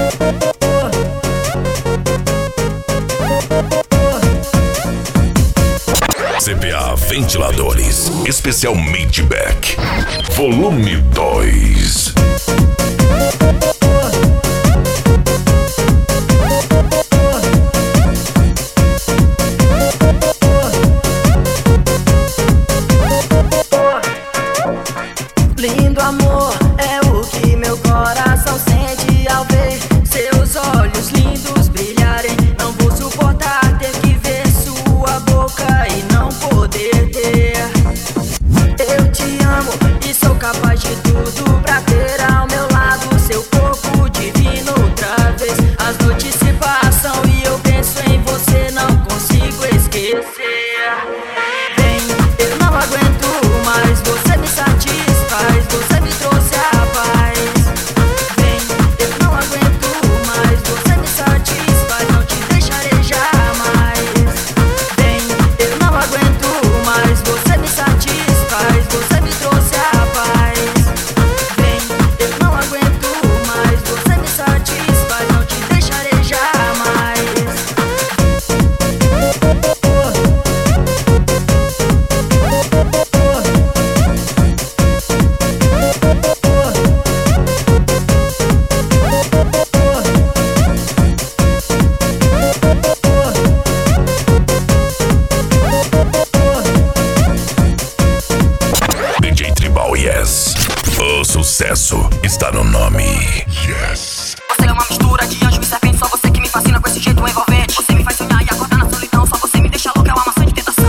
CPA Ventiladores, especial Midback, volume 2. Lindo amor é o que meu coração sente ao ver seus olhos lindos brilharem. Não vou suportar ter que ver sua boca e não poder ter. Eu te amo e sou capaz de tudo pra ter ao meu lado seu corpo divino outra vez. As noites se passam e eu penso em você, não consigo esquecer. Vem, eu não aguento mais, você me satisfaz, você me trouxe a paz. Vem, eu não aguento mais, você me satisfaz, não te deixarei jamais. Vem, eu não aguento mais, você me satisfaz, você me trouxe a paz. Vem, eu não aguento mais, você me satisfaz, não te deixarei jamais. DJ Tribal Yes, o sucesso está no nome. Yes. Você é uma mistura de anjo e serpente, só você que me fascina com esse jeito envolvente. Você me faz sonhar e acordar na solidão, só você me deixa louca, é uma maçã de tentação.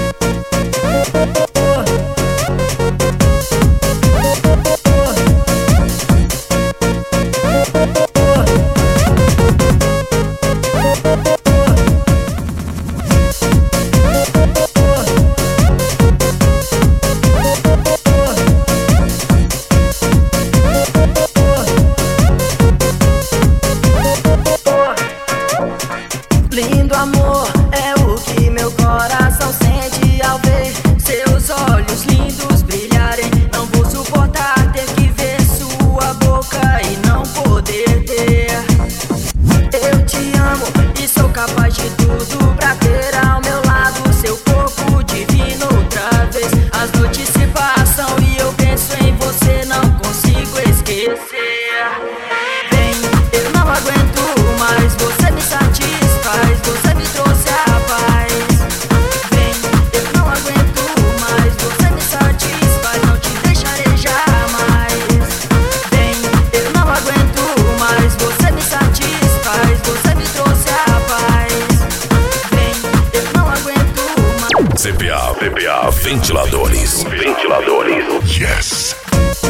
Lindo amor é o que meu coração sente ao ver seus olhos lindos brilharem. Não vou suportar ter que ver sua boca e não poder ter. Eu te amo e sou capaz de tudo pra ter ao meu lado seu corpo divino outra vez. As noites se passam e eu penso em você, não consigo esquecer. Vem, eu não aguento mais, você me satisfaz, você me trouxe a paz. Vem, eu não aguento mais, você me satisfaz, não te deixarei jamais. Vem, eu não aguento mais, você me satisfaz, você me trouxe a paz. Vem, eu não aguento mais. CPA Ventiladores. Yes.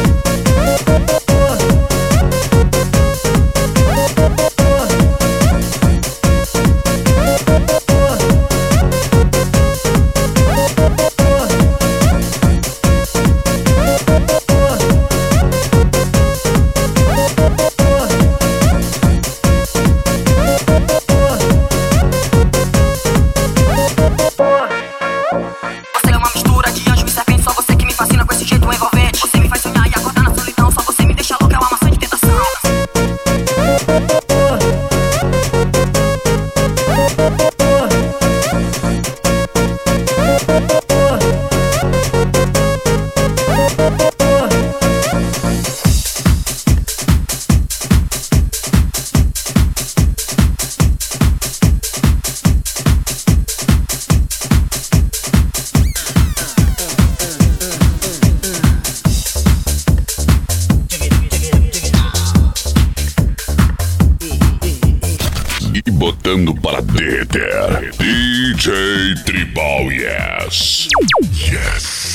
Você é uma mistura de anjo e serpente, só você que me fascina com esse jeito envolvente. Você me faz sonhar e acordar na solidão, só você me deixa louca, é uma maçã de tentação. E botando para derreter, DJ Tribal Yes. Yes.